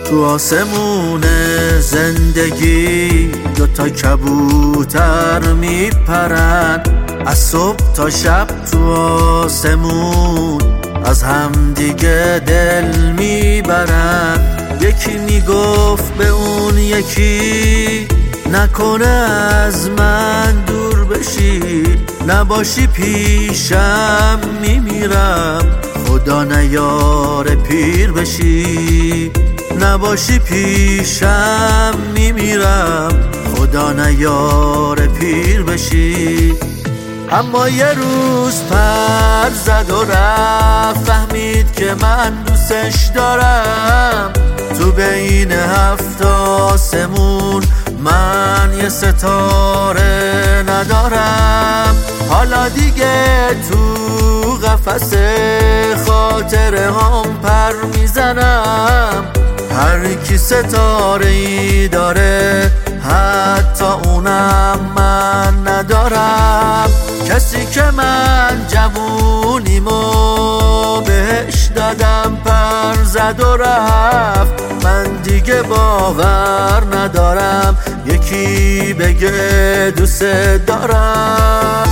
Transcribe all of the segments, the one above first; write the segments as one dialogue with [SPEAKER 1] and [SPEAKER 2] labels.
[SPEAKER 1] تو آسمون زندگی دوتا کبوتر میپرن، از صبح تا شب تو آسمون از هم دیگه دل میبرن. یکی میگفت به اون یکی نکنه از من دور بشی، نباشی پیشم میمیرم، خدا نیاره پیر بشی. نباشی پیشم میمیرم، خدا نیاره پیر بشی. اما یه روز پر زد و رفت، فهمید که من دوستش دارم. تو بین 7 آسمون من یه ستاره ندارم. حالا دیگه تو قفس خاطره هم پر میزنم. هر کی ستاره ای داره حتی اونم من ندارم. کسی که من جوونیمو بهش دادم پر زد و رفت، من دیگه باور ندارم یکی بگه دوست دارم.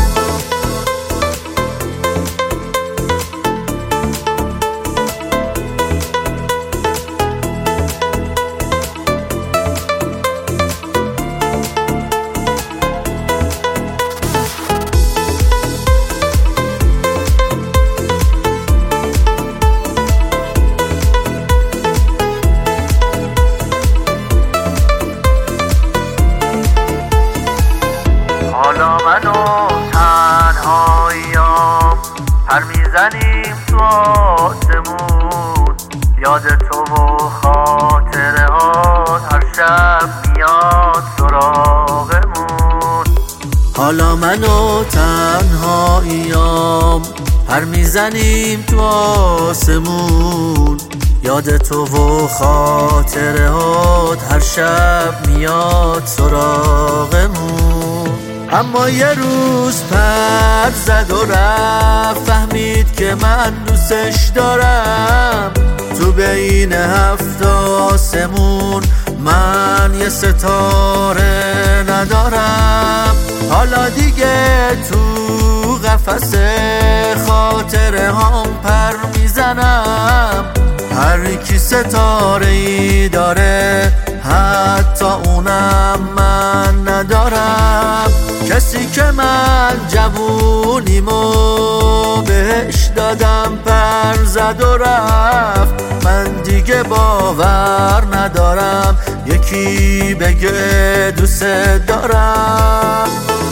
[SPEAKER 2] حالا من و تنهاییام، پر میزنیم تو آسمون، یاد تو و خاطره هات هر شب میاد سراغمون.
[SPEAKER 1] حالا من و تنهاییام، پر میزنیم تو آسمون، یاد تو و خاطره هات هر شب میاد سراغمون. اما یه روز پر زد و رفت، فهمید که من دوستش دارم. تو بین 7 آسمون من یه ستاره ندارم. حالا دیگه تو قفس خاطره هم پر میزنم. هر کی ستاره ای داره حتی اونم من ندارم. کسی که من جوونیمو بهش دادم پر زد و رفت، من دیگه باور ندارم یکی بگه دوست دارم.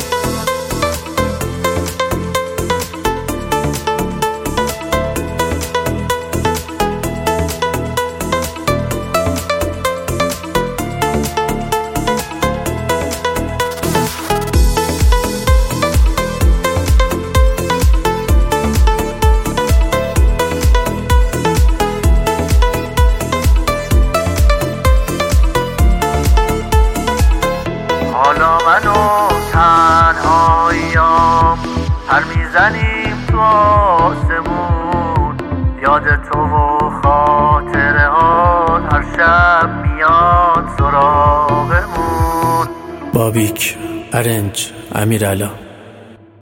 [SPEAKER 2] حالا من و تنهاییام، پر میزنیم تو آسمون، یاد تو و خاطره هات هر شب میاد سراغمون.
[SPEAKER 3] بابیک، ارنج، امیرعلا.